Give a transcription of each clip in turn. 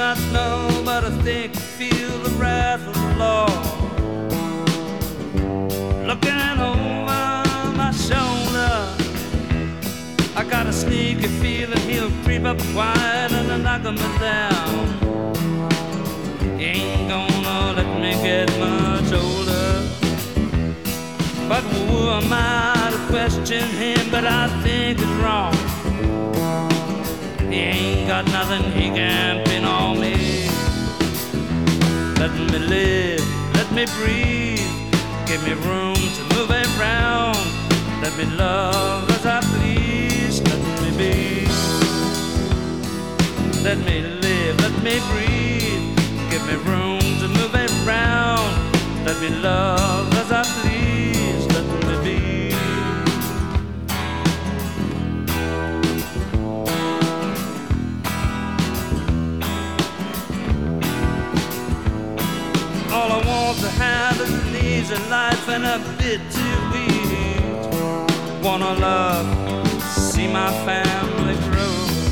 not know, but I think I feel the wrath of the Lord looking over my shoulder. I got a sneaky feeling he'll creep up quiet and knock me down. He ain't gonna let me get much older. But who am I to question him? But I think it's wrong. He ain't got nothing he can pin on me. Let me live, let me breathe, give me room to move around. Let me love as I please, let me be. Let me live, let me breathe, give me room to move around. Let me love as I please, let me be. All I want to have is an easy life and a bit to eat. Wanna love, see my family grow.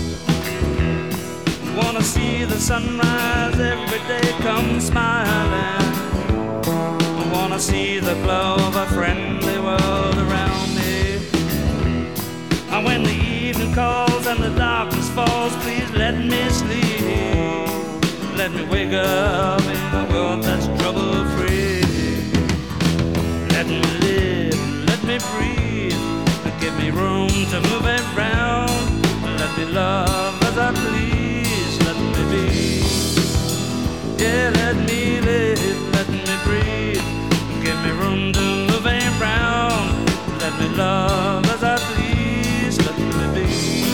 Wanna see the sunrise every day come smiling. Wanna see the glow of a friendly world around me. And when the evening calls and the darkness falls, please let me sleep. Let me wake up in a world that's trouble-free. Let me live, let me breathe, give me room to move around. Let me love as I please, let me be. Yeah, let me live, let me breathe, give me room to move around. Let me love as I please, let me be.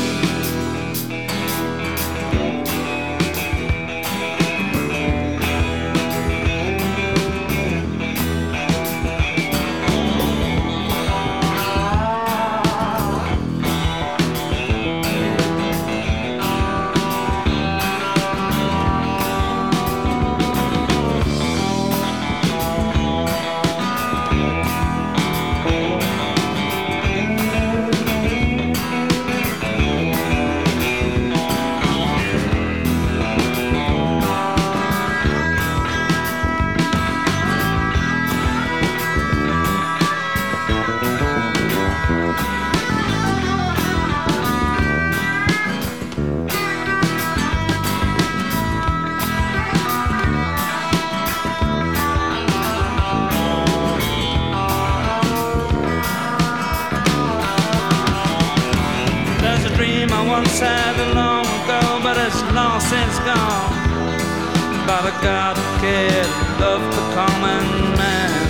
I once had long ago, but it's long since gone. By the God who cared, loved the common man.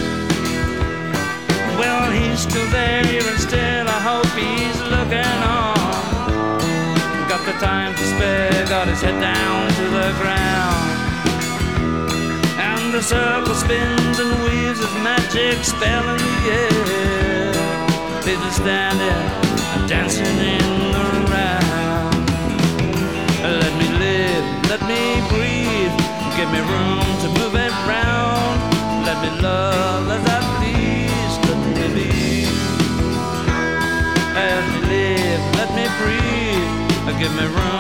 Well, he's still there, and still I hope he's looking on. Got the time to spare, got his head down to the ground. And the circle spins and weaves his magic spell in the air. People standing, dancing in the round. Let me live, let me breathe, give me room to move it round. Let me love as I please, let me be. Let me live, let me breathe, give me room